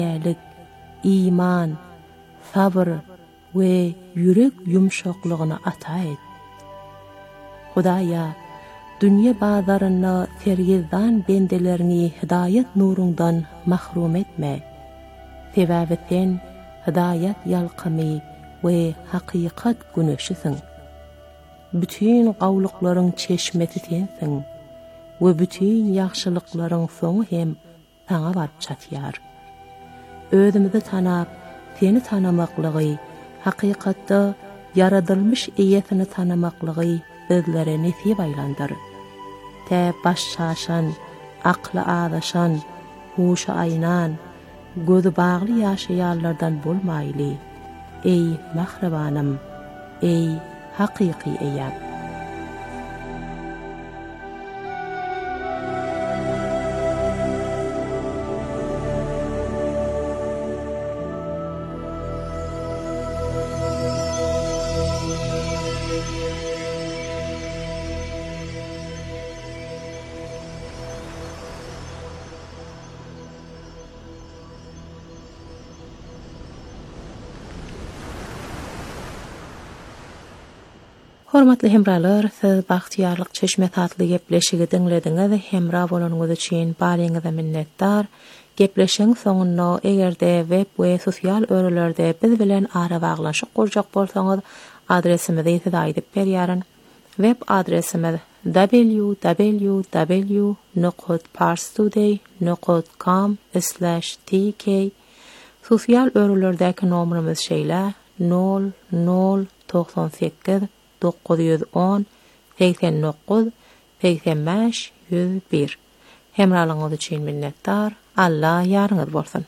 ýelik, iman, sabr we yürek yumşaklygyny ata et. Hudaýa, dünýe bazaryna sergizdan bendelerini hidayet nurundan mahrum etme. Sebäbi sen hidayet ýalkymy we hakykat güneşisiň. Bütün gawlyklaryň çeşmeti sensiň we bütün ýagşylyklaryň soňy hem saňa baryp çatýar. Özümizi tanap, seni tanamaklygy, hakykatda yaradylmış eýetini tanamaklygy bizlere nesip aýlandyr. Te baş şaşan, akly adaşan, huşa aýnan, gözü bagly ýaşaýarlardan bolmaýly. Ey mahrabanım, ey hakyky eýap. Hormatly hemralar, siz Bagtyarlyk Çeşme tatly gepleşigi dinlediňiz we hemra bolanyňyz üçin barýaňyza minnetdar. Gepleşiň soňunda egerde web we sosial örelerde biz bilen ara baglaşyk gurjak bolsaňyz adresimizi ýetip berýärin. Web adresimiz www.parstoday.com/tk. Sosial örelerdäki nomrymyz şeýle 0098 910 89 85 101. Hemralyňyz üçin minnetdar. Allah ýarňyz bolsun.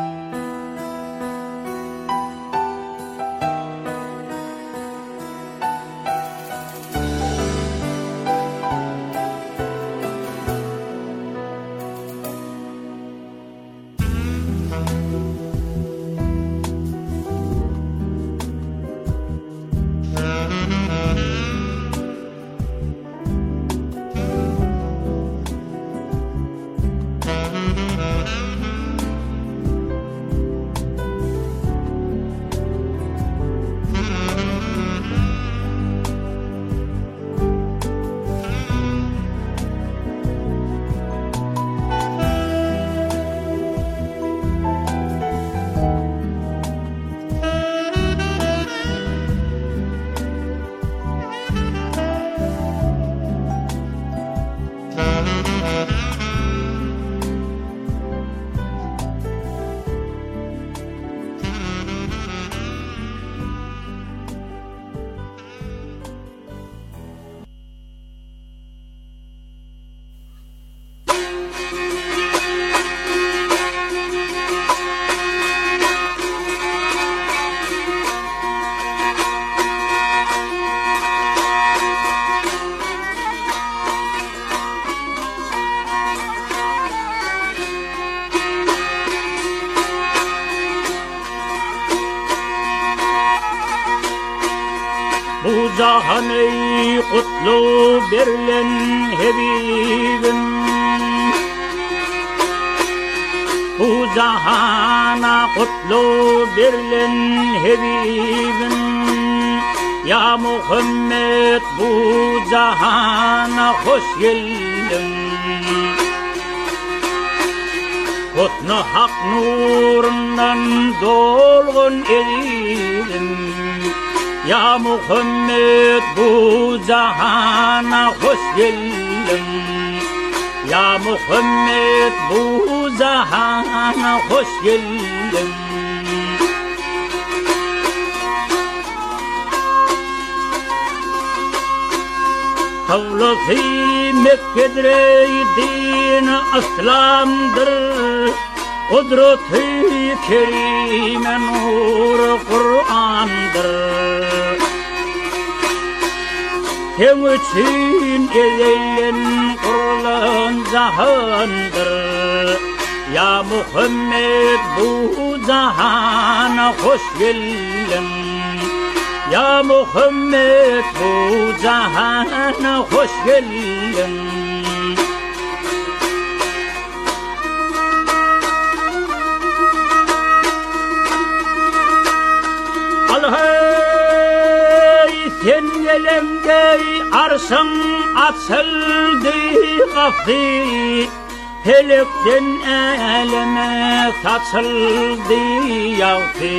Bu cahane kutlu berilen Habibim, bu cahana kutlu berilen Habibim, ya Muhammed bu cahana hoş geldin. Kutlu hak nurundan dolgun edildin. Ya Muhammed bu cahana hoş geldin. Ya Muhammed bu cahana hoş geldin. Kavlası Mekke'dir din aslamdır. Kudret-i kerime nur Kur'an'dır. Sen için ezilen kurulan zahandır. Ya Muhammed bu cahana hoş geldin. Ya Muhammed bu cahana hoş geldin. Elinde arsın atıldı kaptı, pelekten elime tatıldı yağdı.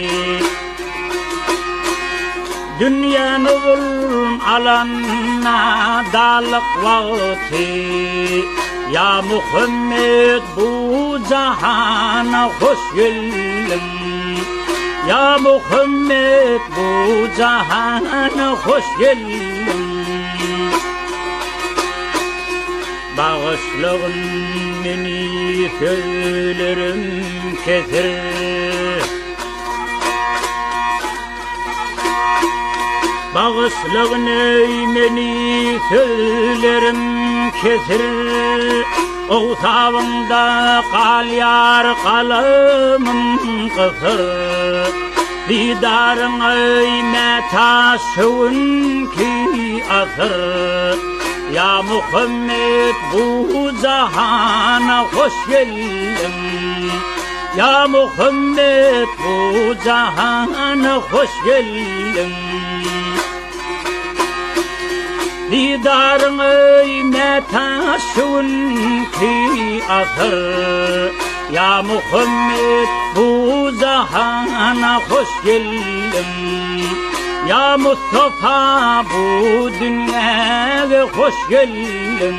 Dünyanın alanına dalık vakti, ya Muhammed bu cahana hoş geldin. Ya Muhammed bu cahana hoş geldin. Bağışlığın beni söylerim keser. Bağışlığın beni söylerim keser. Oğtağımda kal yar kalamın kıfır. Didarın öyme taşın ki asır. Ya Muhammed bu cahana hoş geldin. Ya Muhammed bu cahana hoş geldin. Didarın öyme taşın ki asır. Ya Muhammed bu cahana hoş geldin. Ya Mustafa bu dünyaya hoş geldin.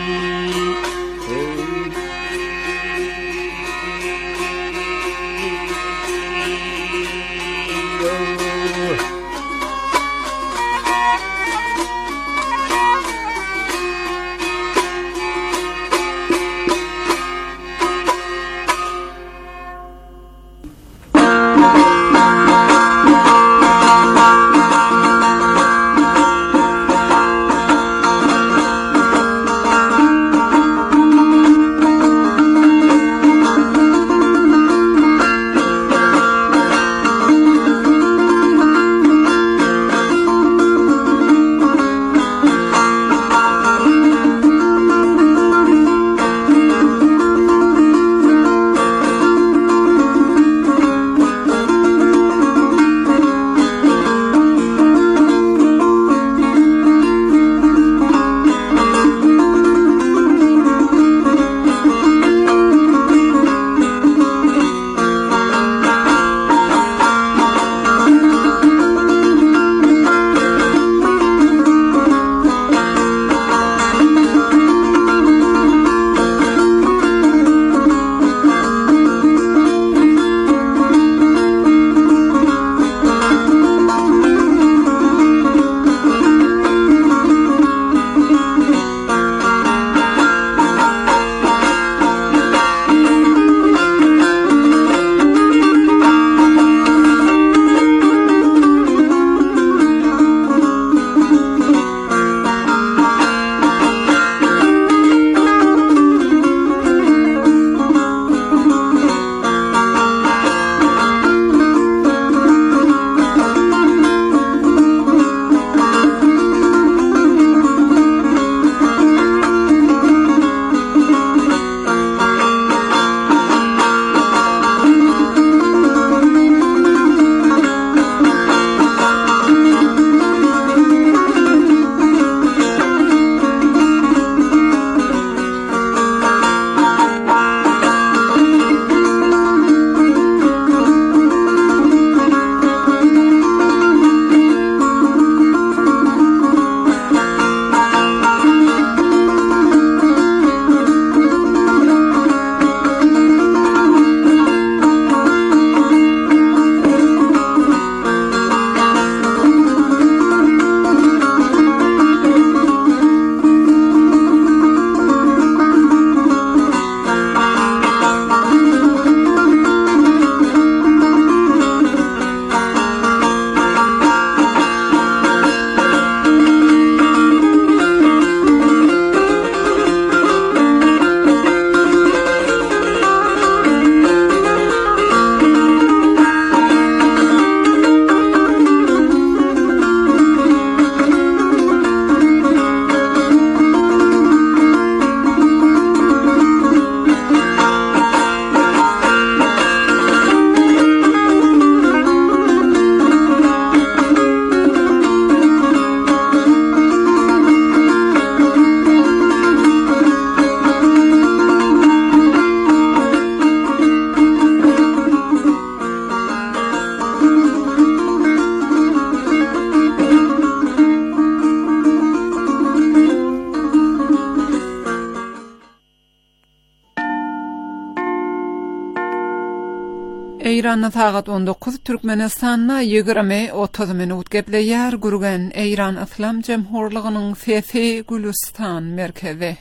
Eyranna tagat 19 Türkmenistanna 20-30 minut gepleýär gurgen Eyran Islam Jemhurlygynyň Fefe Gülistan merkezi.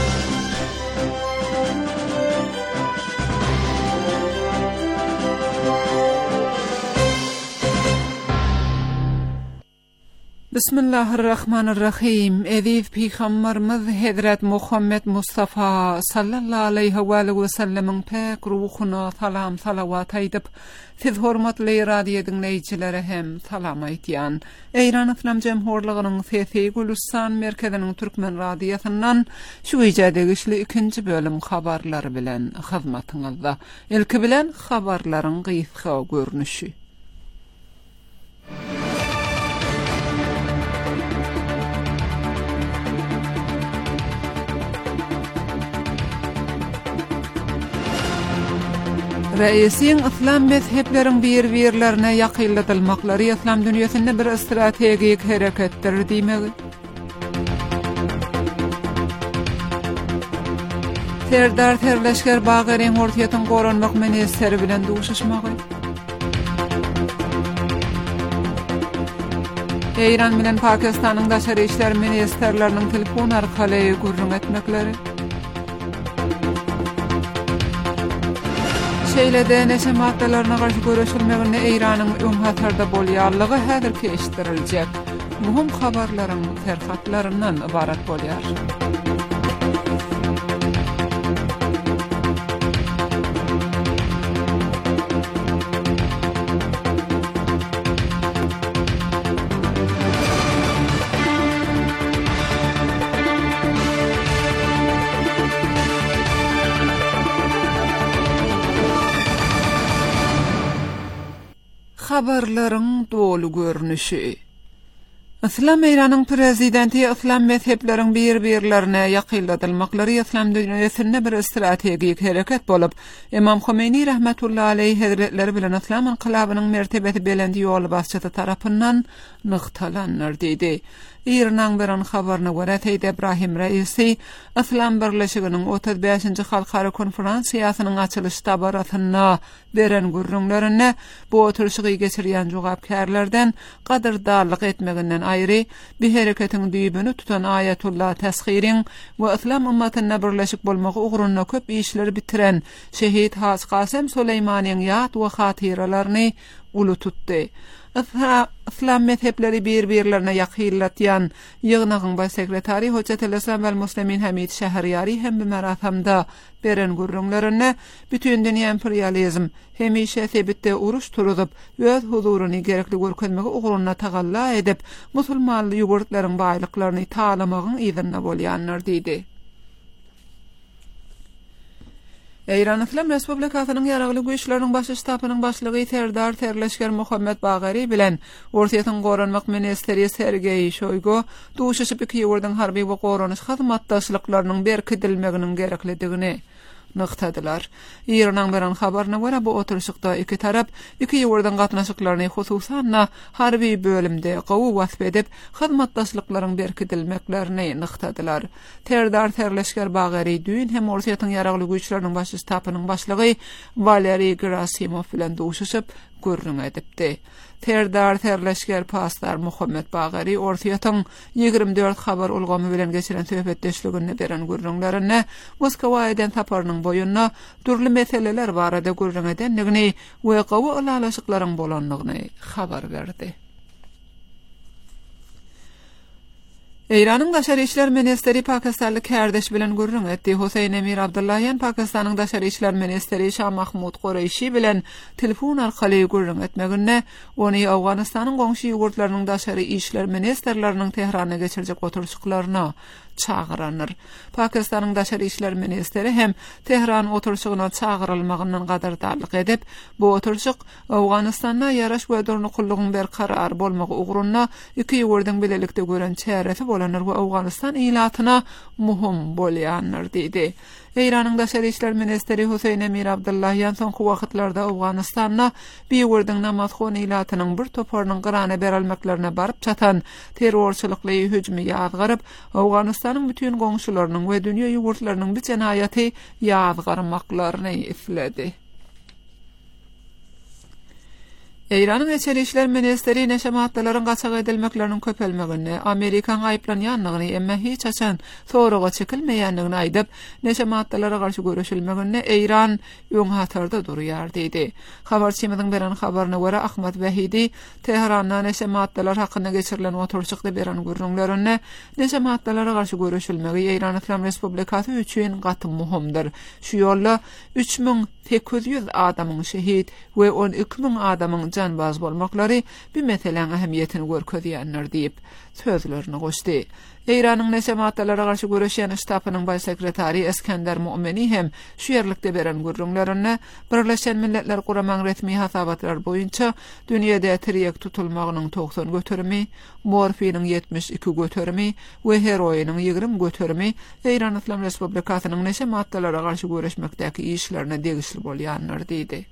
Bismillahirrahmanirrahim. Edip Peygamberimiz Hazrat Muhammed Mustafa sallallahu aleyhi ve sellem'in pek ruhuna salam salavat aýdyp, siz hormatly radio dinleýiçilere hem salam aýtýan. Eyran Islam Jemhurlygynyň Fefe Gülistan merkeziniň türkmen radiosundan şu ýerde güçli ikinci bölüm habarlary bilen hyzmatyňyzda. Ilki bilen habarlaryň gysga görnüşi. Reisiň İslam mezhepleriň bir-birlerine ýakynlatylmaklary İslam dünýäsinde bir strategik hereketdir diýmegi. Serdar Terleşger Bageriň hortiýatyň goranmak ministeri bilen duşuşmagy. Eýran bilen Pakistanyň daşary işler ministerleriniň telefon arkaly gurrun etmekleri. Şeýlede neşe maddalaryna garşy görüşilmegine Eýranyň öňhatarda bolýarlygy häzir keşdiriljek. Muhim habarlaryň terhatlaryndan ibarat bolýar. Habarlaryň dolu görnüşi. İslam Eýranyň prezidenti İslam mezhepleriň bir-birlerine ýakynlatylmaklary İslam dünýäsinde bir strategik hereket bolup, Imam Khomeini rahmetullahi aleyhi hazretleri bilen İslam inqilabynyň mertebesi belandi ýoly başçysy tarapyndan nyktalanýar diýdi. İran beren habaryna görä Seýid Ibrahim Reisi İslam Birleşiginiň 35-nji halkara konferensiýasynyň açylyş tabaratyna beren gurrunlaryna bu oturuşy geçirýän jogapkärlerden gadyrdarlyk etmeginden aýry bir hereketiň düýbüni tutan Ayatullah Tashiriň we İslam ummatyna birleşik bolmagy ugrunna köp işleri bitiren şehit Has Qasem Suleymanyň ýat we hatyralaryny ulu tutdy. İslam mezhepleri bir-birlerine ýakynlatýan ýygnagyň baş sekretary Hojatul Islam we Muslimin Hamid Şähriýari hem bir maratamda beren gurrunlaryna bütün dünýä imperializm hemişe sebitde uruş turup öz huzuruny gerekli görkezmegi ugrunna tagalla edip musulman ýurtlaryň baýlyklaryny taýlamagyň izinne bolýanlar diýdi. Eýran Islam Respublikasynyň ýaragly güýçleriniň baş ştabynyň başlygy Serdar Terleşger Muhammed Bageri bilen Ortaýatyň goranmak ministeri Sergey Shoygu duşuşyp iki ýurdyň harby we goranyş hyzmatdaşlyklarynyň berkidilmeginiň gereklidigini nyktadylar. Eýranyň beren habaryna görä bu oturuşykda iki tarap iki ýurdyň gatnaşyklaryny hususan harby bölümde gowy wasp edip hyzmatdaşlyklaryň berkidilmeklerini nyktadylar. Serdar Terleşger Bageri düýün hem Ortaýatyň ýaragly güýçleriniň baş ştabynyň başlygy Valery Gerasimov bilen duşuşyp görrün edipdi. Serdar Terleşger pastar Muhammed Bageri Ortaýatyň 24 habar ulgamy bilen geçiren söhbetdeşligini beren gurrunlaryna Moskwaýdan taparynyň boýuna türli meseleler barada gurrun edenligini we gowy alalaşyklaryň bolanlygyny habar berdi. Eýranyň daşary işler ministeri Pakistanly kärdeş bilen gurrun etdi. Husayn Emir Abdullahian Pakistanyň daşary işler ministeri Şah Mahmud Qureşi bilen telefon arkaly gurrun etmegine ony Awganystanyň goňşy ýurtlarynyň daşary işler ministerleriniň Tehrana geçirjek oturuşyklaryna çağıranır. Pakistanyň daşary işler ministeri hem Tehran oturuşyna çağırylmagyndan gadardarlyk edip, bu oturuşyk Awganystanda ýaraş we durnuqullygyň berkarar bolmagy ugrunna iki ýurdyň bilelikde gören çäresi bolanlar we Awganystan ilatyna muhim bolýanlar diýdi. Eýranyň daşary işler ministeri Husayn Emir Abdullahian soňky wagtlarda Awganystanda bir ýurdyň namazhany ilatynyň bir toparynyň gyrana berilmeklerine barıp çatan terrorçylykly hüjümi ýazgaryp, Awganystanyň bütün goňşularynyň we dünýä ýurtlarynyň bir jenaýaty ýazgarmaklaryny isledi. Eýranyň Içeri işler ministeri neşematlaryň gaçak edilmekleriniň köpelmegini, Amerikan aýplanýanlygyny emma hiç açan soraga çekilmeýändigini aýdyp, neşematlara garşy görüşilmegini Eýran öň hatarda durýar diýdi. Habarçymyň beren habaryna görä Ahmet Wahidi Tehrandan neşematlar hakynda geçirilen oturşykda beren görnüklerini neşematlara garşy görüşilmegi Eýran Islam Respublikasy üçin gaty muhimdir. Şu ýolla 3800 adamyň şehit we 12000 adamyň canbaz bolmaklary bir meseleň ähmiýetini görkezýänler diýip sözlerini goşdy. Eýranyň neşematlara garşy görüşýän ştabynyň baş sekretary Eskender Mu'mini hem şu ýerlikde beren görnüklerini Birleşen Milletler Guramaň resmi hasabatlar boýunça dünýäde tirek tutulmagynyň 90 göterimi, morfiniň 72 göterimi we heroinyň 20 göterimi Eýran Islam Respublikasynyň neşematlara garşy görüşmekdäki işlerine degişli bolýanlar diýdi.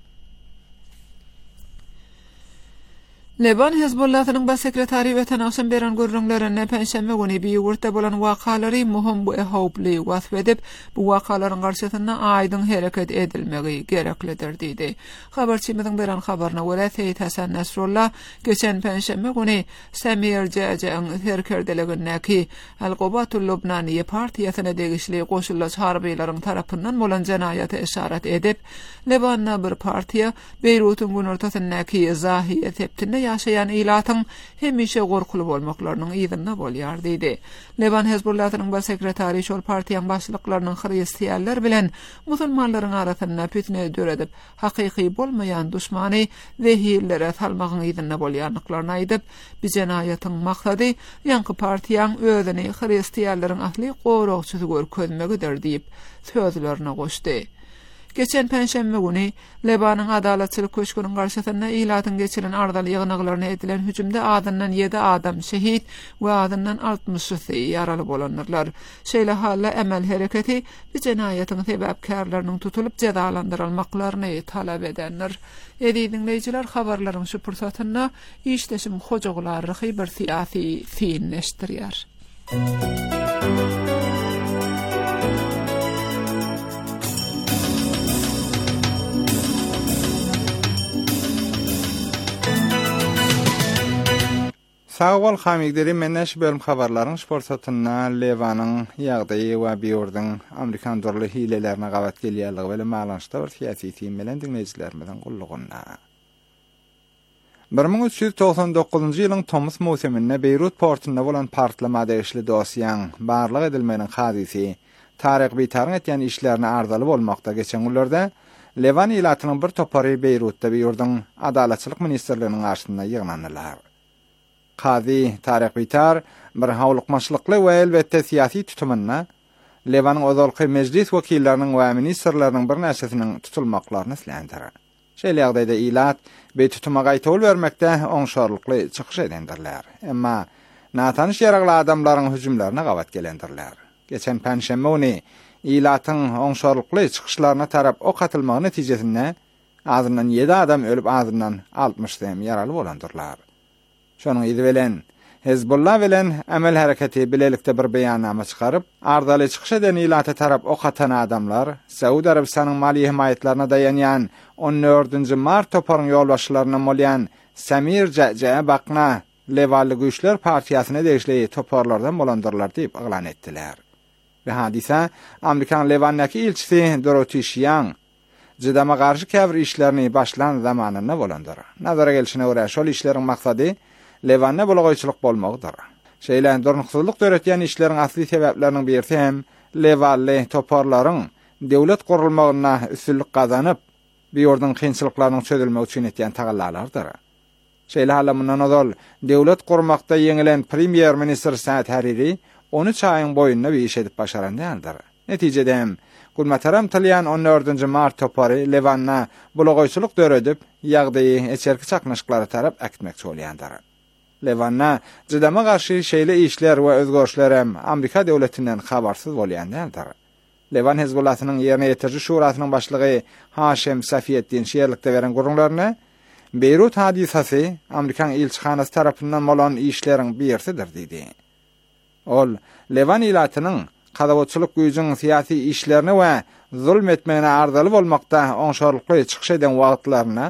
Leban Hezbollahynyň baş sekretary we tanawsyn beren görnüklerini penşenbe güni Beýurtda bolan wakalary muhim bu ehowply wasf edip, bu wakalaryň garşysynda aýdyň hereket edilmegi gereklidir diýdi. Habarçymyň beren habaryna görä Seyit Hasan Nasrullah geçen penşenbe güni Samir Jajaň herkerdeligindäki Al-Qubatul Lubnaniýe partiýasyna degişli goşullar harbylaryň tarapyndan bolan jenaýaty işaret edip, Lebanda bir partiýa Beýrutyň günortasyndaky Zahiye septinde ýaşaýan ilatyň hemişe gorkulu bolmaklarynyň ýygyna bolýar diýdi. Leban Hezbollahynyň baş sekretary şol partiýanyň başlyklarynyň hristiýanlar bilen musulmanlaryň arasynda fitne döredip, hakyky bolmaýan düşmany we hillere salmagyň ýygyna bolýanlyklaryny aýdyp, bu jenaýatyň maksady ýanky partiýanyň özüni hristiýanlaryň asly goragçysy görkezmegidir diýip sözlerini goşdy. Geçen penşenbe güni Lebanyň adalatçylyk köşküniň garşysynda ilatyň geçiren ardaly ýygnaklaryna edilen hüjümde adından 7 adam şehit we adından 60 ýaraly bolanlar. Şeýle halla emel hereketi bu jenaýatyň sebäpkärleriniň tutulup cezalandyrylmaklaryny talap edenler. Dinleyijiler, habarlaryň şu pursatynda işleşim hojaglary bir siýasy fiinleşdirýär. Sağol hamigderi menneş bölüm habarlaryň şporsatyna Levanyň ýagdaýy we Beýurdyň Amerikan dorly hilelerine gabat gelýärligi bilen maňlaşda bir siýasy teým bilen dinleýijilerimizden gullugyna. 1399-njy ýylyň Tomus mowsumynda Beýrut portunda bolan partlama degişli dosiýaň barlyk edilmeýän hadisy Taryk Beytaryň etýän işlerini ardaly bolmakda geçen günlerde Levan ilatynyň bir topary Beýrutda Beýurdyň adalatçylyk ministrliginiň garşysynda ýygnandylar. Qadi Taryk Beytar bir hawlykmaçlykly we elbetde siýasy tutumyna Levanyň ozalky mejlis wekilleriniň we ministrläriniň bir näçesiniň tutulmaklaryny islendirir. Şeýle ýagdaýda ilat be tutuma gaýtol bermekde oňşarlykly çykyş edendirler. Emma natanyş ýaragly adamlaryň hüjümlerine gabat gelendirler. Geçen penşenbe güni ilatyň oňşarlykly çykyşlaryna tarap ok atylmagy netijesinde azyndan 7 adam ölüp azyndan 60 ýaraly bolandyrlar. Şonuň ýyly bilen Hezbollah bilen amel hareketi bilelikde bir beýannama çykaryp, ardaly çykyş eden ilata tarap ok atan adamlar Saudi Arabistanyň mali himayetlerine dayanýan 14-nji mart toparyň ýolbaşçylaryna bolýan Samir Jajaňa bakna Levally Güýçler partiýasyna degişli toparlardan bolandyrlar diýip eglan etdiler. Bu hadise Amerikan Levandaky ilçisi Dorothy Shiang jydama garşy käbir işlerini başlan zamanyna bolandyr. Nazara gelişine görä şol işleriň maksady Levanna bulagoýçylyk bolmagydyr. Şeýle dornuksyzlyk döretýän işleriň asly sebäpleriniň birisi hem Levally toparlaryň döwlet gurulmagyna üstünlik gazanyp, Beýurdyň kynçylyklarynyň çözülmegi üçin etýän tagallalardyr. Şeýle halamyndan ozal döwlet gurmakda ýeňilen premier minister Saad Hariri 13 aýyň boýunda bir iş edip başarandyr. Netijede hem Gulmataram tilýän 14-nji mart topary Levanna bulagoýçylyk döredip, ýagdaýy eçerki çaknaşyklary tarap äkitmekçi bolýandyr. Levanna jydama garşy şeýle işler we özgörüşler hem Amerika döwletinden habarsyz bolýandyr. Levan Hezbollahynyň ýerine ýetirji şurasynyň başlygy Haşem Safiyeddin şeýerlikde beren gurulmaklaryna Beýrut hadisasy Amerikan elçixanasy tarapyndan bolan işleriň birisidir diýdi. Ol Levan ilatynyň kadawatçylyk güýjüň siýasy işlerini we zulm etmegine ardaly bolmakda oňşarlykly çykyş eden wagtlaryna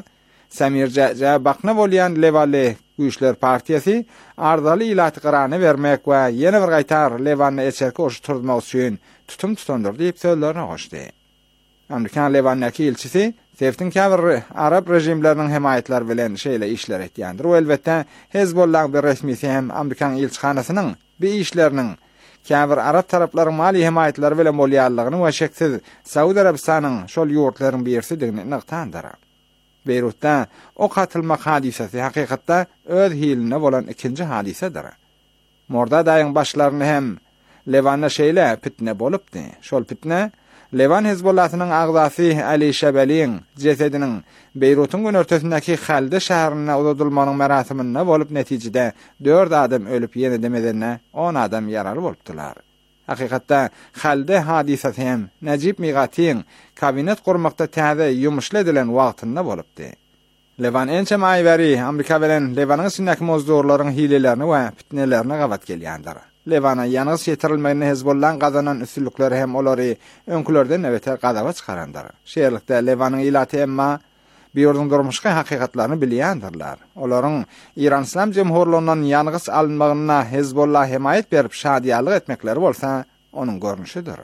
Samirce bakna bolyan Levale Güýçler Partiyasi ardaly ilaty qyrany bermek we ýene bir gaýtar Levanny eçerke oşturmak üçin tutum tutandyr diýip sözlerini goşdy. Amerikan Levanyňky elçisi Seftin käbir Arab rejimleriniň hemayetler bilen şeýle işler etýändir. O elbetde Hezbollah bir resmisi hem Amerikan elçixanasynyň bir işleriniň käbir Arab taraplaryň mali hemayetleri bilen bolýanlygyny we şeksiz Saudi Arabistanyň şol ýurtlaryň birsidigini nyktandyr. Beyrutda o katılmak hadisesi hakikatta öz hiline bolan ikinci hadisedir. Morda daýyň başlaryny hem Levanna şeýle pitne bolupdy. Şol pitne Levan Hezbollahynyň agzasy Ali Şebeliň cesediniň Beyrutyň günörtesindäki Halde şäherine uzatylmanyň merasiminde bolup netijede 4 adam ölüp ýene demedene 10 adam ýaraly bolupdylar. Hakikatta Halde hadisesi hem Najib Migatyň kabinet kurmakda täze ýumuşla edilen wagtynda bolupdy. Levan ençe maýberi Amerika bilen Levanyň sinäki mozdurlaryň hilelerini we fitnelerini gabat gelýändir. Levana ýanyňyz ýetirilmegine Hezbollah gazanan üstünlikleri hem olary öňkülerden näweter gadawa çykarandyr. Şeýerlikde Levanyň ilaty emma bir ýurdun durmuşky hakykatlaryny bilýändirler. Olaryň İran İslam Jemhurluğundan ýanyňyz alınmagyna Hezbollah hemayet berip şadiýalyk etmekleri bolsa onuň görnüşidir.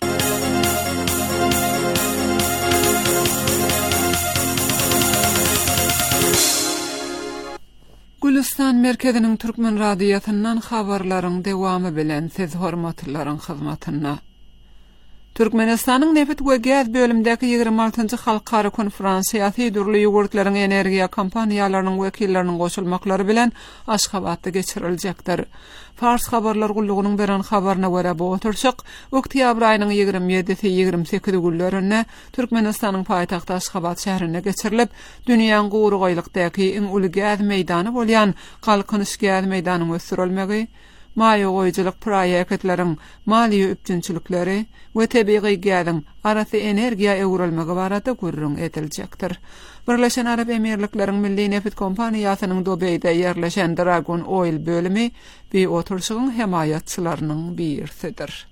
Gülistan merkeziniň Türkmen radiýasyndan habarlaryň dewamy bilen siz hormatlaryň hyzmatyna. Türkmenistanyň Neft we Gaz bölümdäki 26-njy halkara konferensiýasy durly ýogurtlaryň energiýa kompaniýalarynyň wekilleriniň goşulmaklary bilen Aşgabatda geçiriljekdir. Fars habarlar gullugynyň beren habaryna görä bu oturşyk oktýabr aýynyň 27-28 günlerinde Türkmenistanyň paýtagty Aşgabat şäherine geçirilip, dünýäň gowrugaýlykdaky iň uly gaz meýdany bolýan Galkynyş gaz meýdanynyň ösürilmegi, maýa goýjylyk proýektleriň mali üpjünçilikleri we tebigy gazyň arasy energiýa öwrülmegi barada gurrun ediljekdir. Birleşen Arab Emirlikleriň Milli Neft Kompaniýasynyň Dubaýda ýerleşen Dragon Oil bölümi bir oturşygyň hemayatçylarynyň birisidir.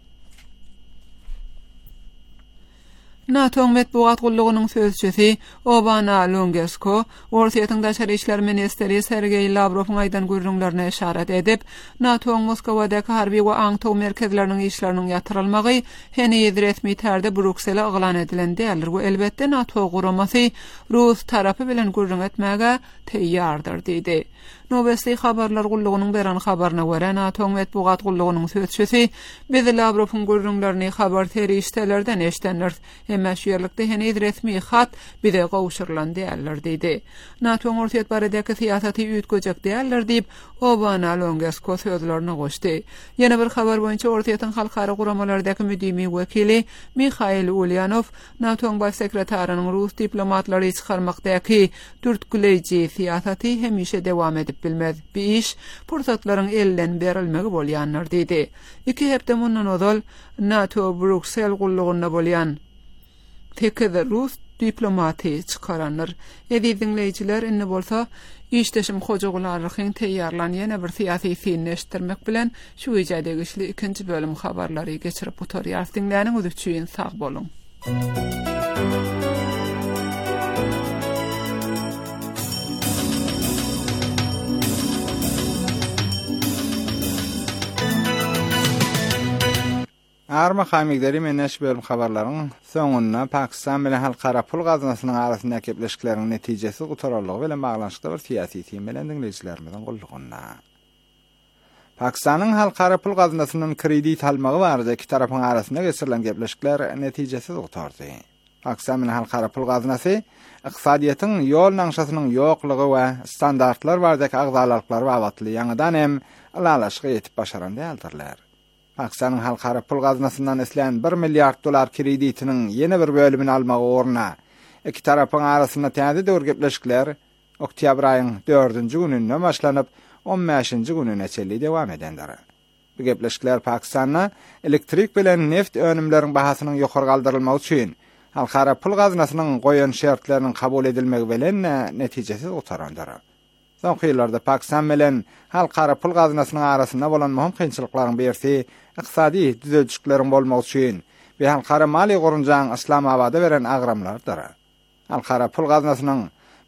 NATO Metbuat Gullugynyň sözçüsi Obana Longesko, Ortaýatyň daşary işler ministeri Sergey Lavrowyň aýdan gurrunlaryna işaret edip, NATO Moskovadaky harby we aňtaw merkezleriniň işleriniň ýatyrylmagy hene resmi tärde Bruksele aglan edilen dälir we elbetde NATO guramasy Rus tarapy bilen gurrun etmäge teýýardyr diýdi. Nobesli habarlar gullugynyň beren habaryna görä NATO Metbuat Gullugynyň sözçüsi biz Lavrowyň gurrunlaryny habar terişdelerden eşdenler. Hemme şüýerlikde hene resmi hat bide gowşurlan däller diýdi. NATO ortaýat baradaky syýasaty üýtgejek däller diýip Obana Longesko sözlerini goşdy. Ýene bir habar boýunça ortaýatyň halkara guramalardaky müdimi wekili Mikhail Ulyanov NATO baş sekretarinyň Rus diplomatlary çykarmakdaky türtgüleýji syýasaty hemişe dewam edip bilmez. Bir iş pursatlaryň elden berilmegi bolýanlar diýdi. 2 hepde mundan ozal NATO Bruksel gullugynda bolýan tekede Rus diplomaty çykaranlar. Dinleyijiler inne bolsa işdeşim hojagularyň teýýarlan ýene bir syýasy finleşdirmek bilen şu ýerde güçli 2-nji bölüm habarlary geçirip oturýar. Dinläniň üçin sag bolun. Arma hamigleri meneş bölüm habarlaryň soňuna Pakistan bilen halkara pul gazynasynyň arasyndaky gepleşikleriň netijesi gutararlygy bilen baglanşykda bir syýasy teým bilen dinleýijilerimizden gullugyna. Pakistanyň halkara pul gazinasynyň kredit almagy barada iki tarapyň arasynda geçirilen gepleşikler netijesi gutardy. Pakistan bilen halkara pul gazynasy iqtisadiýatyň ýol naňşasynyň ýoklugy we standartlar baradaky agzalalyklary bagatly ýangydan hem alalaşyk ýetip başaran däldirler. Pakistanyň halkara pul gaznasyndan islen 1 milliard dolar kreditiniň ýene bir bölümini almagy orna iki tarapyň arasynda täze döwür gepleşikler oktýabr aýynyň 4-nji gününden başlanyp 15-nji gününe çelli dewam edendir. Bu gepleşikler Pakistanda elektrik bilen neft önümleriň bahasynyň ýokary galdyrylmagy üçin halkara pul gaznasynyň goýan şertleriniň kabul edilmegi bilen netijesiz gutarandyr. Soňky ýyllarda Pakistan bilen halkara pul gaznasynyň arasynda bolan möhüm kynçylyklaryň birisi iqtisadi düzelçikleriň bolmagy üçin we halkara mali gurunjaň Islamabada beren agramlardyr. Halkara pul gaznasynyň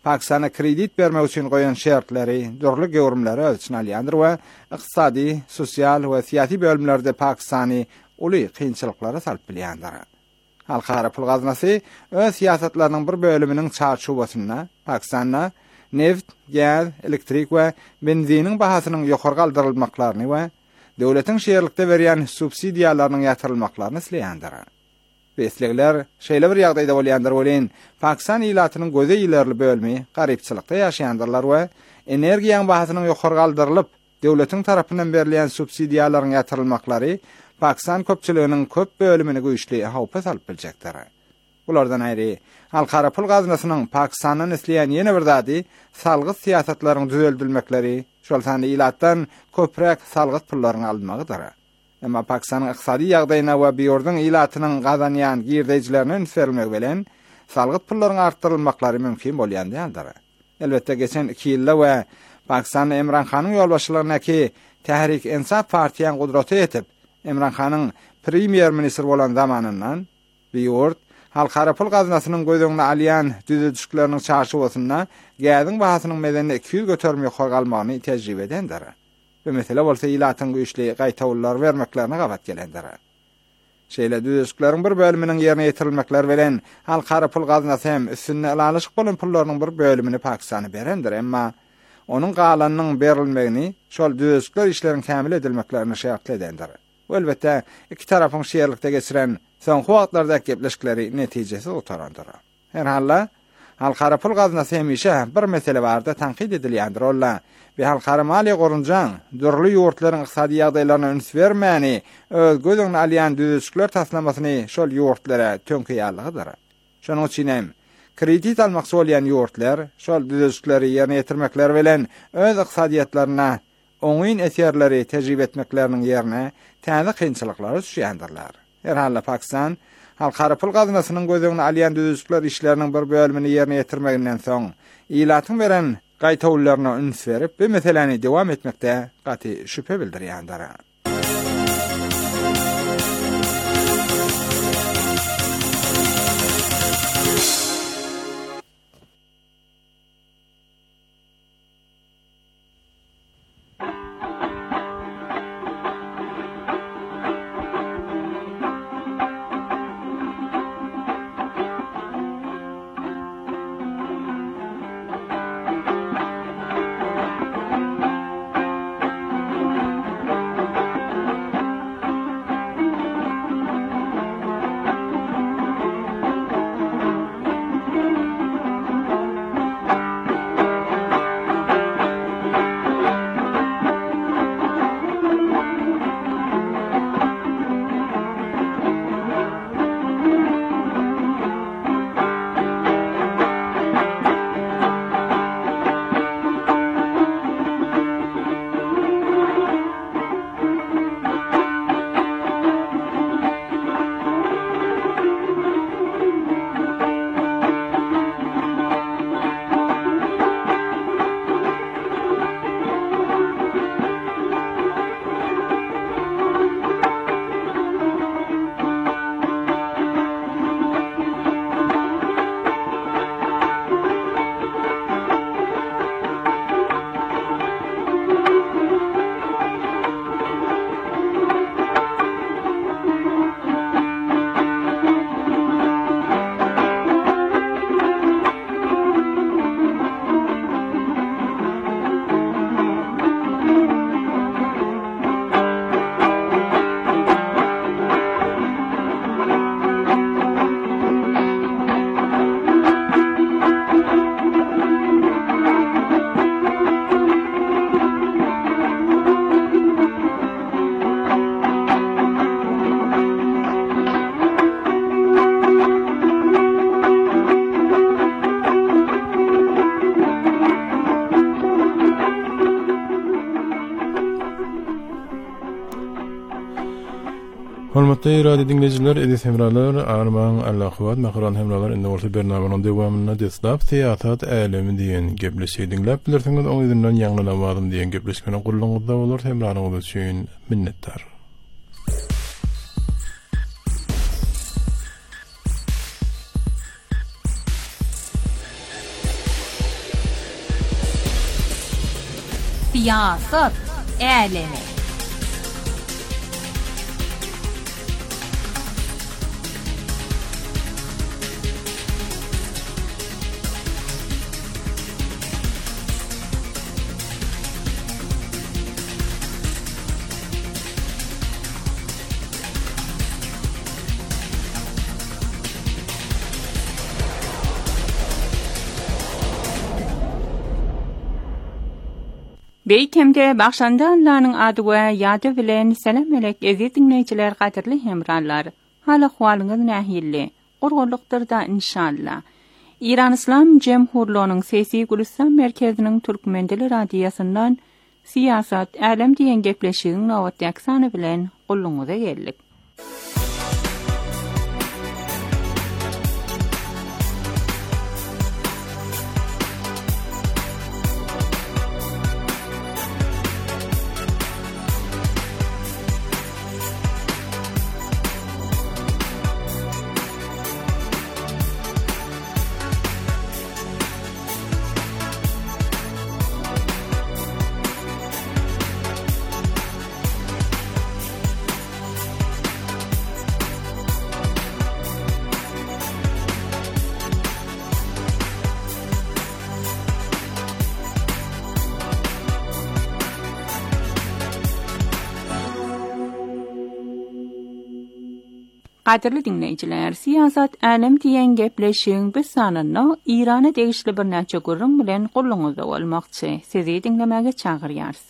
Pakistana kredit bermek üçin goýan şertleri, durly görümleri ölçüne alýandyr we ykdysady, sosial we syýasy bölümlerde Pakistany uly kynçylyklara salyp bilýändir. Halkara pul gaznasy öz siýasatlarynyň bir bölüminiň çarşubasyna Pakistana neft, gaz, elektrik we benzinin bahasynyň ýokary galdyrylmaklaryny we döwletiň şeýerlikde berýän subsidiýalarynyň ýatyrylmaklaryny isleýändir. Beslegler şeýle bir ýagdaýda bolýandyr bolen Pakistan ilatynyň göze ýylarly bölmi garypçylykda ýaşaýandylar we energiýaň bahasynyň ýokary galdyrylyp döwletiň tarapyndan berilýän subsidiýalaryň ýatyrylmaklary Pakistan köpçüliginiň köp bölümini güýçli hawpa salyp biljekdir. Bulardan aýry halkara pul gaznasynyň Pakistandan isleýän ýene bir zady salgyt siýasatlaryň düzeldilmekleri, şol sany ilatdan köprek salgyt pullaryny almagydyr. Emma Pakistanyň ykdysady ýagdaýyna we biýordyň ilatynyň gazanýan girdejilerine ünsverilmek bilen salgyt pullaryň artdyrylmaklary mümkin bolýan däldir. Elbetde geçen 2 ýylda we Pakistan Imran Khanyň ýolbaşçylygyndaki Tehrik Insaf partiýasyny gudraty etip Imran Khanyň premier minister bolan zamanyndan biýord halkara pul gaznasynyň göýdüňde alýan düzüldüşikleriniň çarşubasyna gazyň bahasynyň medenine 200 götürme ýokary galmagyny tejribe edendir. Bu mesele bolsa ilatyň güýçli gaýtawullar bermeklerine gabat gelendir. Şeýle düzüldüşikleriň bir bölüminiň ýerine ýetirilmekler bilen halkara pul gaznasy hem üstünde alalyşyk bolan pullarynyň bir bölümini Pakistana berendir, emma onuň galanynyň berilmegini şol düzüldüşikler işleriň kämil edilmeklerini şert edendir. Elbette iki tarafın şeýerlikde geçiren soňky wagtlardaky gepleşikleri netijesi otarandyr. Her halla halkara pul gaznasy hemişe bir mesele barda tanqid edilýändir. Ola bir halkara maliýe gorunjaň durly ýurtlaryň ykdysady ýagdaýlaryna üns bermäni, öz gözüňe alýan düzüldüşikler taslamasyny şol ýurtlara tönküýärligidir. Şonuň üçin hem kredit almakçy bolýan ýurtlar şol düzüldüşikleri ýerine ýetirmekler bilen öz ykdysadyýatlaryna oňyn eserleri tejribe etmekleriniň ýerine täze kynçylyklary düşýändirler. Her halla Pakistan halkara pul gaznasynyň gözüňe alýan düzüldüşikler işleriniň bir bölümini ýerine ýetirmeginden soň ilatyň beren gaýtawullaryna üns berip bu meseleni dowam etmekde gaty şüphe bildirýändir. Hormatly radio dinleyijiler, edis hemralar, arman Allahwat, mahran hemralar indi bolsa bernamanyň dowamyna destlap siýasat älemi diýen gepleşigi dinläp bilersiňiz, oň ýerden ýanglanamadım diýen gepleşmeni gurulňyzda bolar, hemraňyz üçin minnetdar. Siyaset älemi. Beytemde başanda Allah'ın adı ve yadı bilen selam elek ezi dinleyiciler qadirli hemranlar. Hala hualınız nahilli. Qorgorluqdır da inşallah. İran İslam Cemhurluğu'nun Sesi Gülistan Merkezi'nin Türkmendeli Radiyasından Siyasat Alem diyen gepleşiğin Novat Yaksanı bilen qulluğunuza geldik. Qadirli dinleyiciler, siyasat alem diyen gepleşiğin biz sanını İran'a değişli bir neçe gurrun bilen qulluğunuzda olmaqçı. Sizi dinlemege çağırıyarız.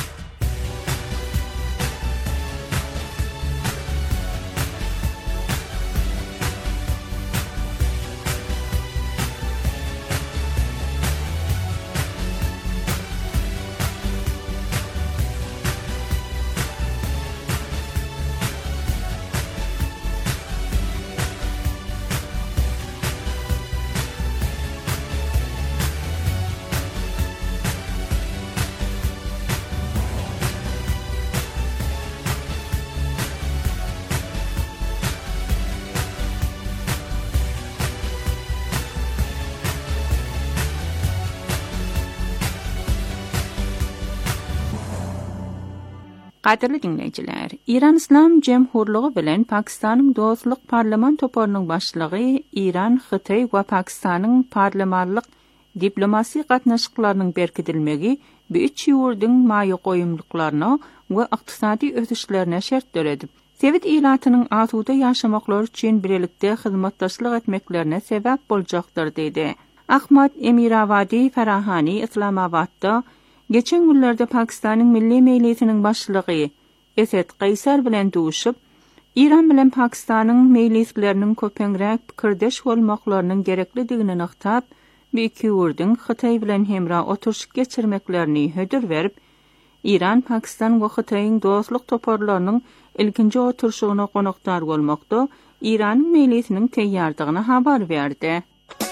Qadirli dinleyiciler, İran İslam Cemhurluğu bilen Pakistan'ın dostluk parlamento toporunun başlığı İran, Xitay ve Pakistan'ın parlamanlyk diplomasi gatnaşyklarynyň berkidilmegi bu üç ýurdun maýa goýumlyklaryna we ykdysady ösüşlerine şert döredip, Sowet ilatynyň asuda ýaşamaklary üçin birlikde hyzmatdaşlyk etmeklerine sebäp boljakdyr diýdi. Ahmad Emiravadi Farahani Islamabadda geçen günlerde Pakistan'ın Milli Meclisi'nin başlığı Esed Qaysar bilen duşup, İran bilen Pakistan'ın meclislerinin köpeňräk pikirdeş bolmaklarynyň gereklidigini nyktap, bu iki ýurdun Xitay bilen hemra oturşyp geçirmeklerini hödür berip, İran, Pakistan we Xitaýyň dostluk toporlarynyň ilkinji oturşygyna konakdar bolmakda İranyň meclisiniň teýýardygyny habar berdi.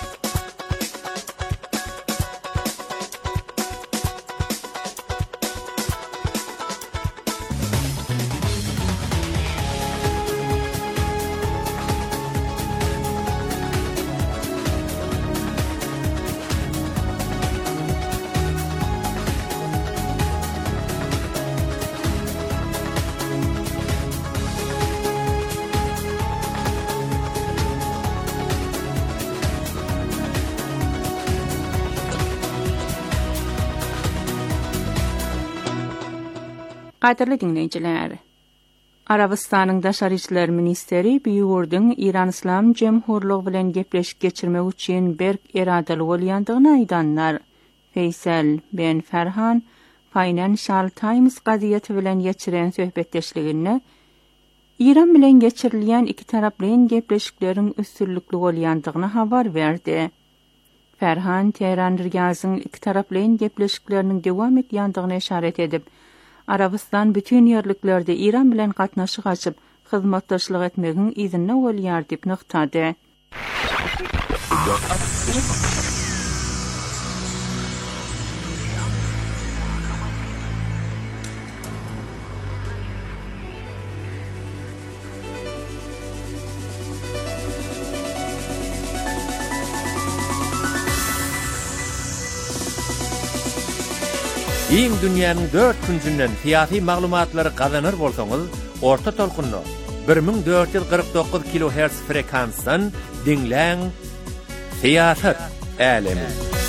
Qadirli dinleyiciler, Arabistanyň Daşary işler ministeri bu ýurdun İran İslam Cemhurluğu bilen gepleşip geçirmek üçin berk eradali bolýandygyny aýdanlar. Feysal Ben Ferhan Financial Times gaziýeti bilen geçiren söhbetdeşliginde İran bilen geçirilýän iki taraplyň gepleşikleriň üstünlikli bolýandygyny habar berdi. Ferhan Tehran ýazyň iki taraplyň gepleşikleriniň dowam etýändigine işaret edip, Arabistan bütün yerliklerde İran bilen gatnaşyk açyp, hyzmatdaşlyk etmegiň izinli bolýar diýip nyktady. İň dünýäniň 4 küncünden siyasi maglumatlary gazanır bolsaňyz, orta tolkunny 1449 kHz frekansdan dinläň. Siyasat älemi.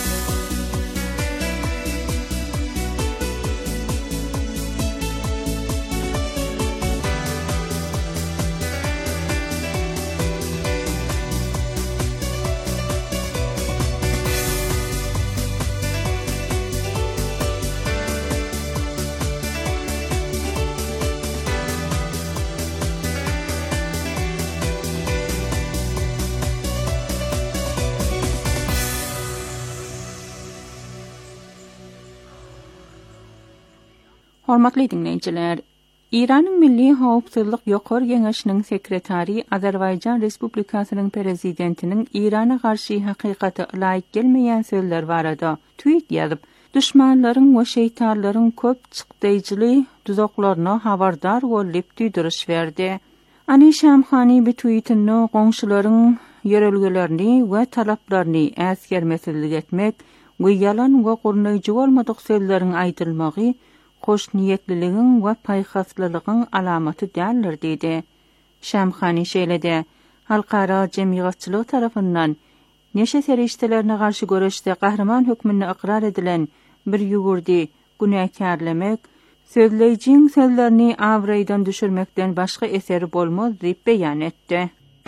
Hormatly dinleyijiler, İranyň Milli Howpsuzlyk Ýokary Geňeşiniň sekretary Azerbaýjan Respublikasynyň prezidentiniň Irana garşy hakykaty laýyk gelmeýän sözler barada tweet ýazyp, düşmanlaryň we şeýtanlaryň köp çykdyjyly tuzaklaryna habardar bolup düýdüriş berdi. Ani Şamhani bu tweetini goňşularyň ýörelgelerini we talaplaryny äsgermesizlik etmek we ýalan we gurnaýjy bolmadyk sözleriň aýdylmagy hoş niýetliligiň we paýhaslylygyň alamaty däldir diýdi. Şamhani şeýlede, halkara jemgyýatçylyk tarapyndan neşe serişdelerine garşy göreşde gahrman hökmüni aqrar edilen bir ýugurdy günäkärlemek, sözleýjiň sözlerini awraýdan düşürmekden başga eseri bolmaz diýip beýan etdi.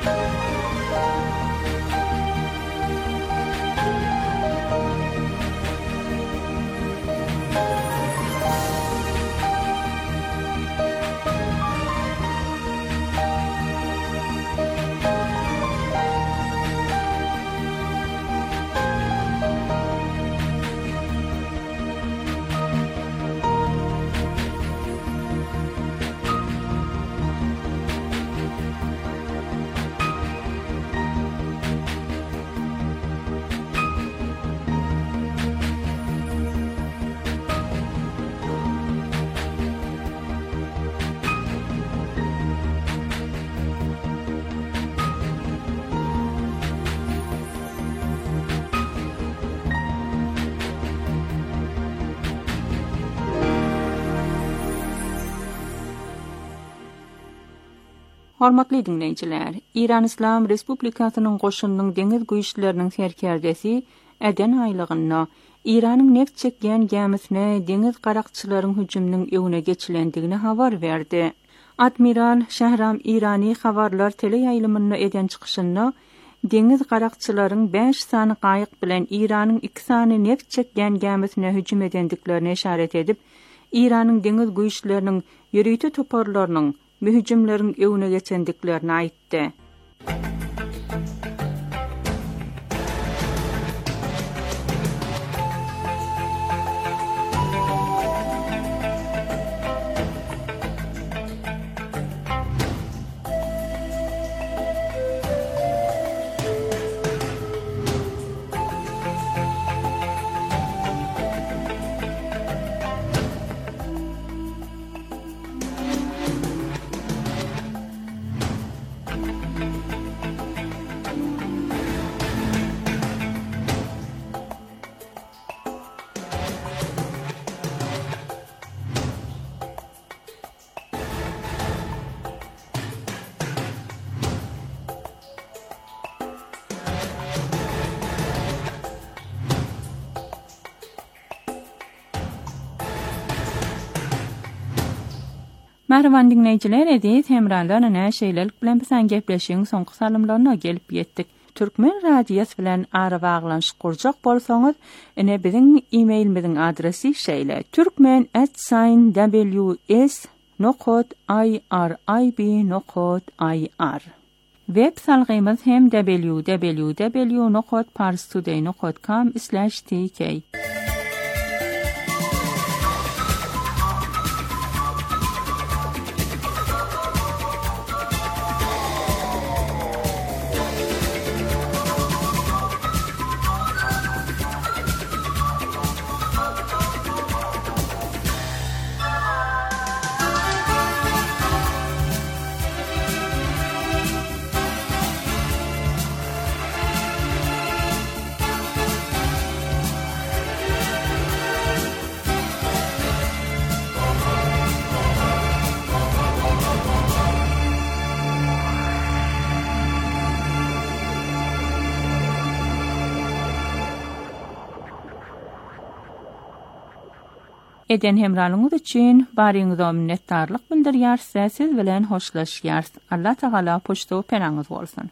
Hormatly dinleyijiler, İran İslam Respublikasynyň goşunynyň deňiz güýçleriniň serkerdesi Eden aýlygyna İranyň neft çekýän gemisine deňiz garakçylaryň hüjüminiň öňüne geçilendigini habar berdi. Admiral Şahram İrani habarlar teleýaýlymyna eden çykyşyna deňiz garakçylaryň 5 sany gaýyk bilen İranyň 2 sany neft çekýän gemisine hüjüm edendiklerini işaret edip, İranyň deňiz güýçleriniň ýürüýte toparlarynyň mühüjümleriň öňüne geçendiklerini aýtdy. Merhaban dinleyijiler, edis hemralarına näşeýlelik bilen bizen gepleşiň soňky salymlaryna gelip ýetdik. Türkmen radiýasy bilen ara baglanyş kurjak bolsaňyz, ine biziň e-mailimiziň adresi şeýle: turkmen@ws.irib.ir. Web salgymyz hem www.parstoday.com/tk. Eden hemralyňyz üçin baryňyza minnetdarlyk bildirýär, siz bilen hoşlaşýar. Allah Taala poşto penaňyz bolsun.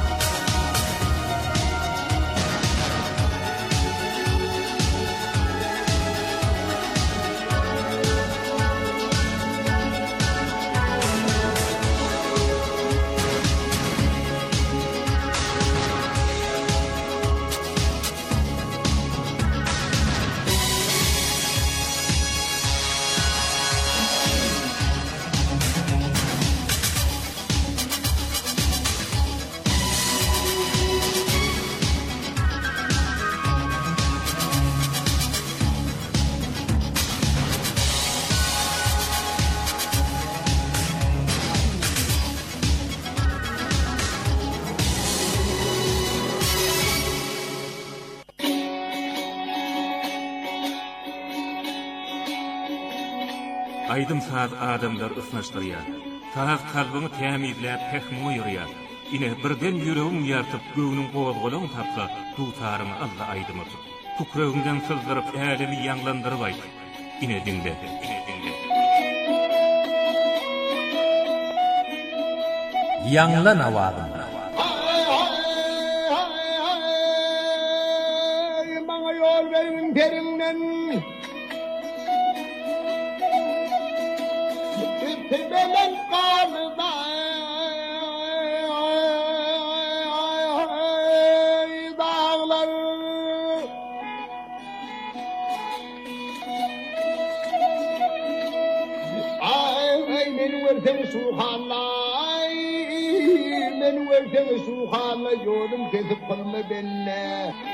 Aydym saat adamlar ısnaşdyrýar. Taq kalbyny tämizläp pehmi ýürýär. Ine birden ýüregim ýartyp göwüniň gowgalagyny tapsa, dutaryny Allah aýdymy. Tukragymdan sızdyryp älemi ýanglandyryp aýdy. Ine dinle. Ýanglan awazym. Maňa ýol berin perinden. Belen qalda dağlar ay men wertem suhanlay men wertem suhanlay yolum kesip qalma benne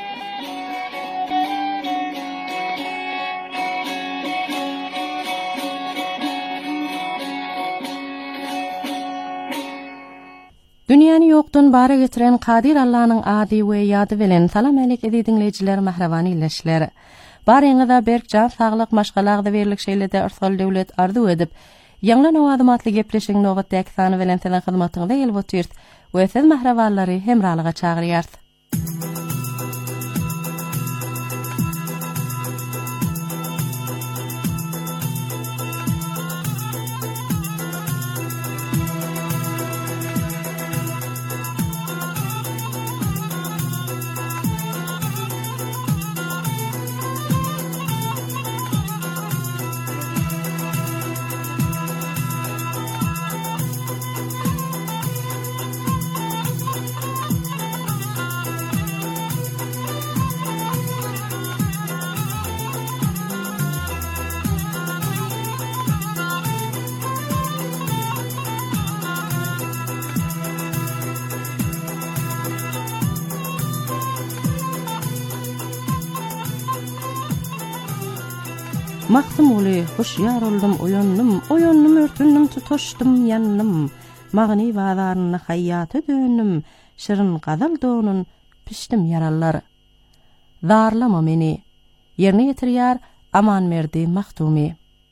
Dünýäni ýokdan bara getiren Kadir Allah'nyň ady we ýady bilen salam alek dinleýijiler, mahrabany illeşler. Baryňyza berkjan saglyk maşgalagda berlik şeýlede arsal döwlet arzu edip, ýanglan awadymatly gepleşiň nowatdaky sany bilen senen hyzmatyňda gelip we siz mahrabanlary hemralyga çagyrýar. Maktım oly, hoşyar oldum, oyonnum, örtündüm, tutuşdum, yannym. Magny bazaryny haýaty döndüm, şirin gazal donun, pişdim yarallar. Zarlama meni, yerine getirýär Aman Merdi Maktumi.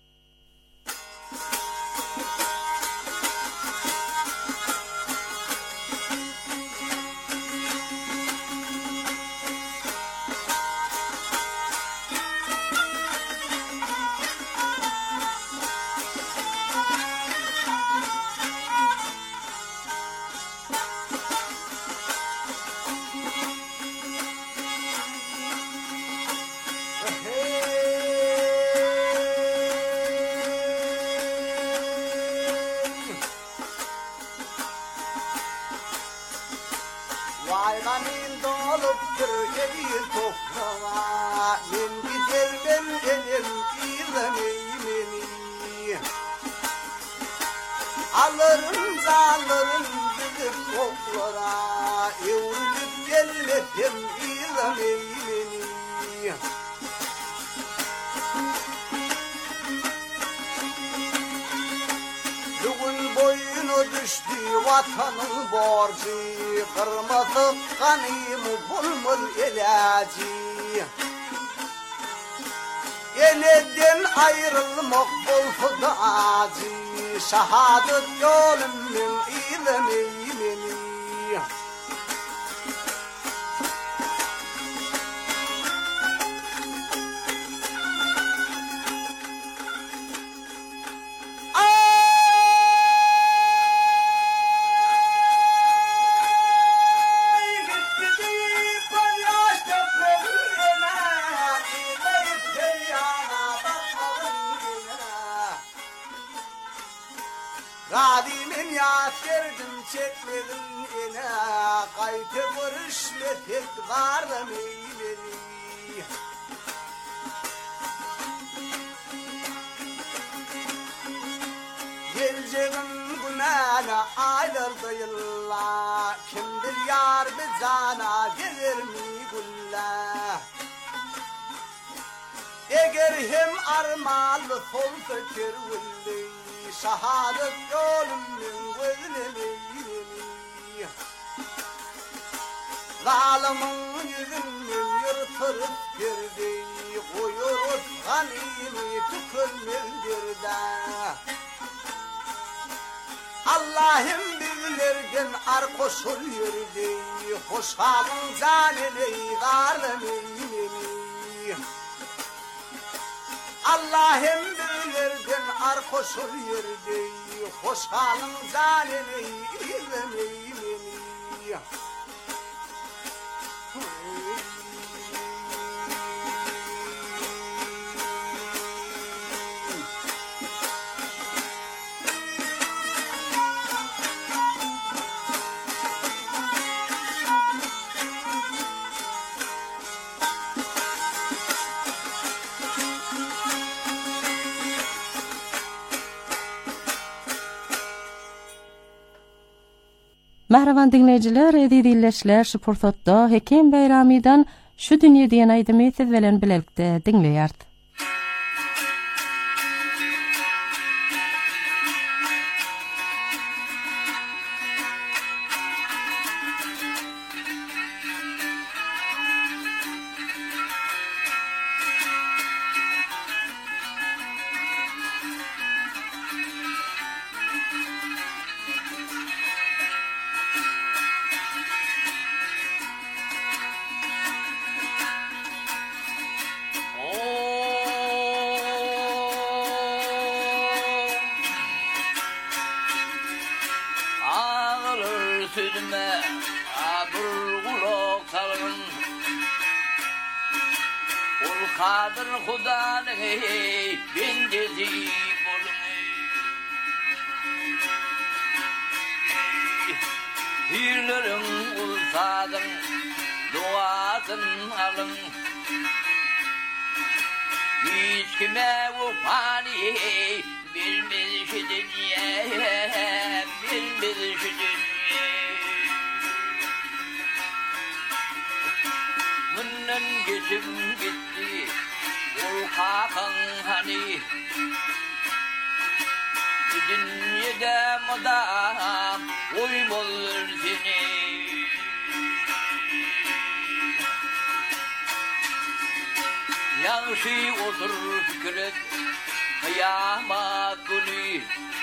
Vayganin dolupdur gelir toprağa, men gidermen elim izlemeyimeni. Alırım zalırım gidip toplara, evrilip gelmedim izlemeyimeni. Düştü vatanın borcu, kırmızı kanımı bulmur ilacı. Eleden ayrılmak oldu acı, şehadet yolumun ilemeyimeni. Zalimin yatırdım çekmedim ine, kayıtı görüşme tekrarla meyleni. Geleceğim günahına aylardı yıllar, kimdir yar bir cana gelir mi güller? Eğer hem armalı sol fikir villi, şahadet yolunun gözlemeyini. Zalimin yüzünden yırtırıp girdi, koyur ganimi tükürmezdirde. Allah'ım bizlerden ar koşul yürüdü, hoş halın canını garlemeyini. Allah'ım bizlerden ar koşul yürüdü, hoş halın canını garlemeyini. Mahravan dinleyiciler, edilişler şu pursatda Hekim Bayramidan şu dünýe diýen aýdymy siz bilen bilelikde dinleýärdi. Sözüme burguluk salgın, ol kadir Hudanın bendesi bolun. Hirlerin ulsadın duasın alın, hiç kime vefani bilmez şu dünya, bilmez şu dünya. Bundan geçim gitti, ol kakın hani, dünyada madam uymalır seni. Yanşı otur fikret, kıyamet günü.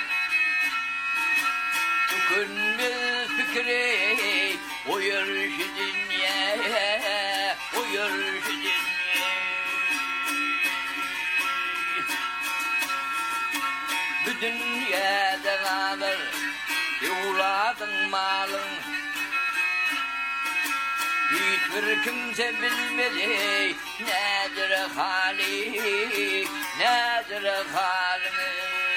Tükünmez fikri, uyur şu dünya, uyur şu dünya. Bu dünyada kalır, evladın malın. Hiçbir kimse bilmedi nedir hali, nedir halini.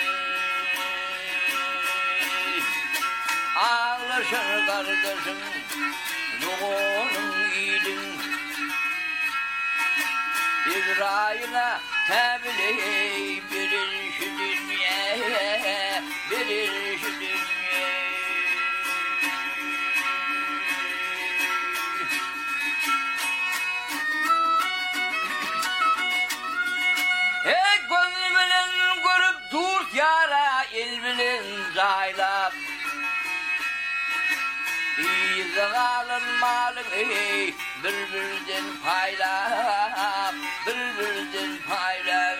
Ağlaşır kardeşim, doğunun iyiliğin. İsrail'e tebli bilir şu dünya, bilir şu dünya. Hey göz bilen görüp tut yara, el bilen zaylap. İzgalın malın birbirden payla, birbirden payla.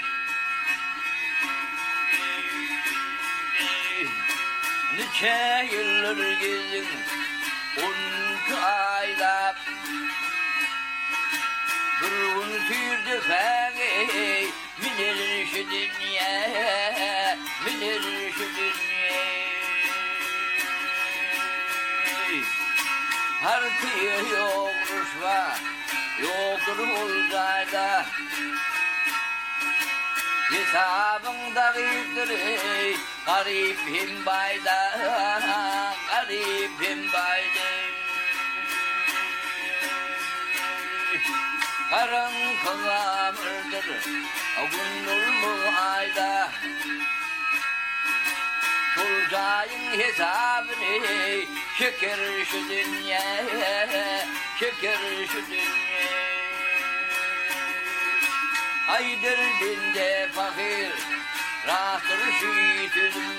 Nice yıllar gezdin, 12 ayla. Bir gün sürdü fani, bilir şu dünya, bilir şu dünya. Harfiye yok rüşva, yoktur uldayda. hesabın da gıydır garipim bayda garipim bayda karın kılamırdır gündür mu ayda Tulcayın hesabını şeker şu dünya şeker şu dünya Haydır binde fakir rahatır şüytüm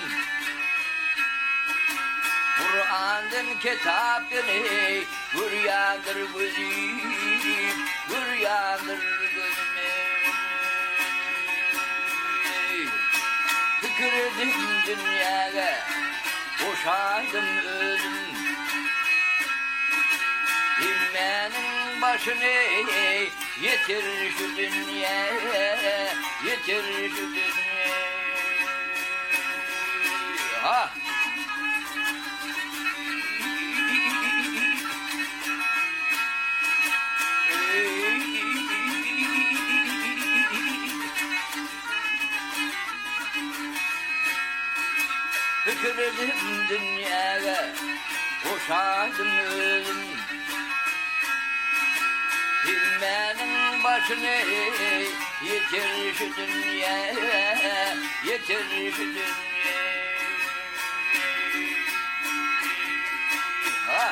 Kur'an'dan kitaptını güryandır gözüm güryandır gözüm Tükürdüm dünyaya boşaydım özüm İlmenin başını yetir şu dünyaya yetir şu dünyaya Ha Tükürdüm dünyaya boşaydım özüm Bilmenin başını yetir şu dünyaya yetir şu dünyaya Ha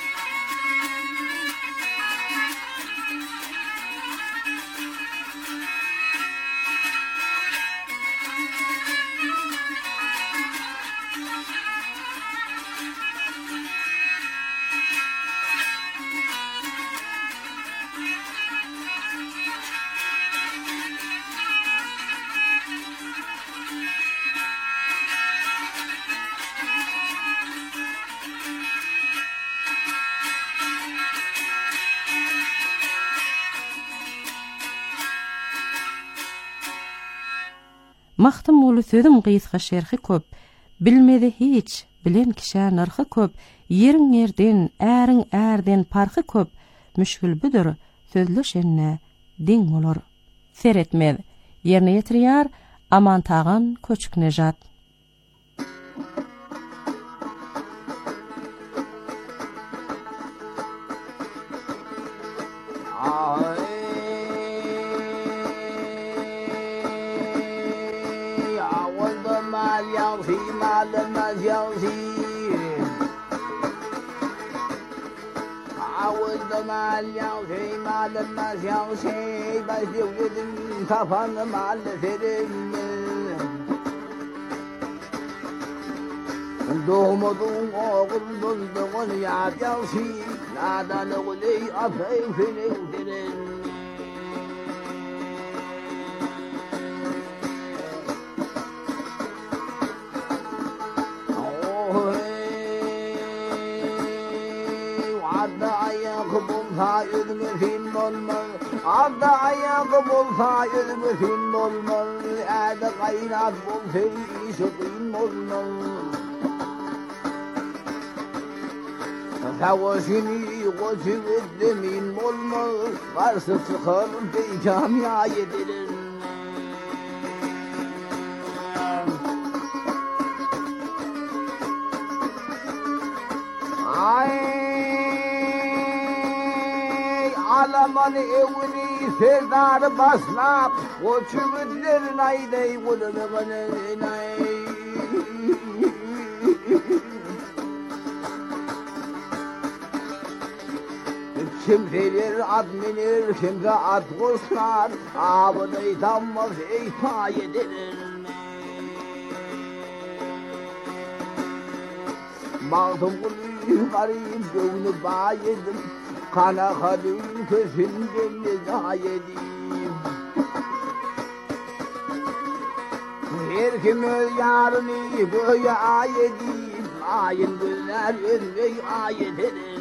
Mahtum ulu sözüm gysga şerhi köp, bilmedi hiç, bilen kişä narhy köp, ýeriň ýerden, äriň ärden parky köp, müşkül büdür, sözleşenne deň bolar. Seretmez, ýerine ýetirýär, aman tagan köçük nejat. Kafanı mal verim Doğmadığın oğul bulduğun yağcağısı Nadan oğuley afayım filevdirin Adda ayağı bulsa üzgün olmaz Adda ayağı bulsa üzgün olmaz Ede kaynat bulsa işin olmaz Savaşını koçu ettimin olmaz Varsa sıkar beykâmiya yedirin Alaman evini serdar basnap O çübütlerin ayday kulübüğünün ay Kimseler ad minir, kimse ad kuslar Abıday tammaz eyta yedirir Mağdum kulu garip gönlü bayedim Kana kadın közünden nezayedim Her kim öz yarını böyle ayedim Ayın günler ölmeyi ayet ederim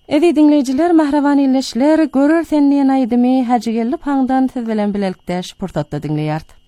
Edi dinleyiciler, mahravan illeşler, görür senliyen aydymy Hacıgelli Pangdan siz bilen bilelikdeş purtatda dinleýärdi.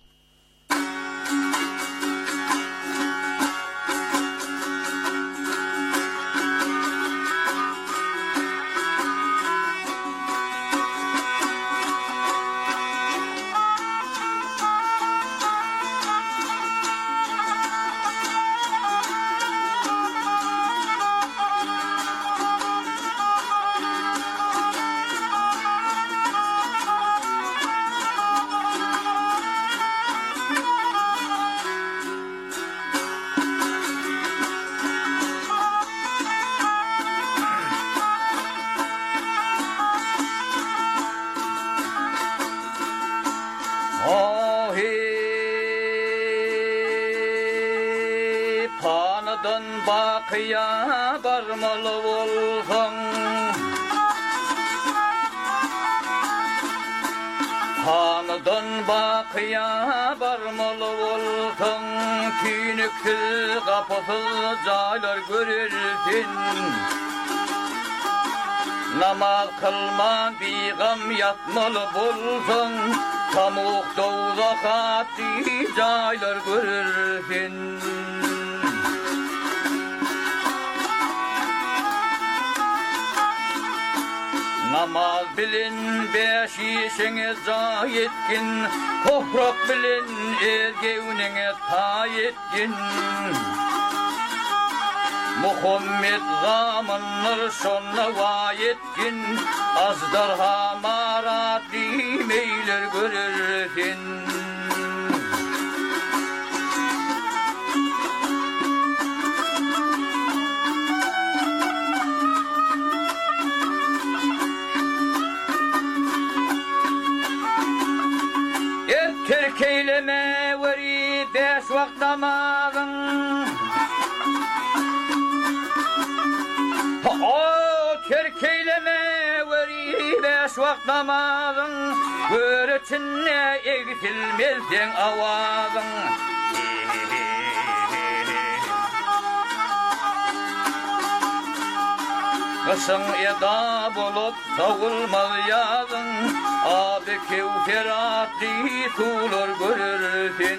Panadan bakıya barmalı bolsaň, panadan bakıya barmalı bolsaň, tüýnüksiz gapysız jaýlar görersin. Namaz kılman biğam yatmalı bolsaň, tamuk dowzaka jaýlar görersin. Namaz bilin beş işine za etkin, toprak bilin ergevnine ta etkin. Muhammed zamanlar şonna va etkin, azdar hamarat dimeyler görersin. Terkeyleme veri beş vakt namazın, terkeyleme veri beş vakt namazın, görüçünne egtilmezden avazın. Kışın eda bolup savulmaz yazın, abi kevferatli tuğlar görürsün.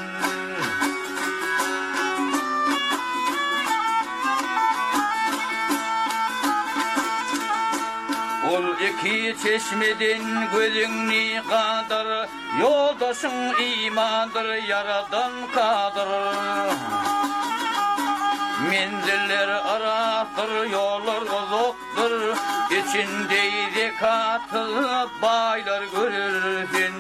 Ol iki çeşmedin gözüňni kadar, yoldaşın imandır yaradan kadır. Menziller araktır, yollar uzakdır, içinde katı baylar görürsün.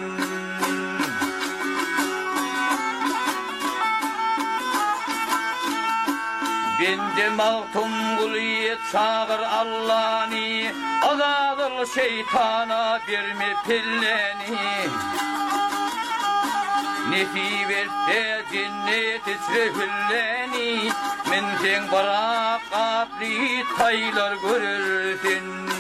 Bende mağtum kuliyet çağır Allah'ni, azadır şeytana verme pilleni. Nefi verse cennet içrefilleni, men sen barakatli taylar görürsün.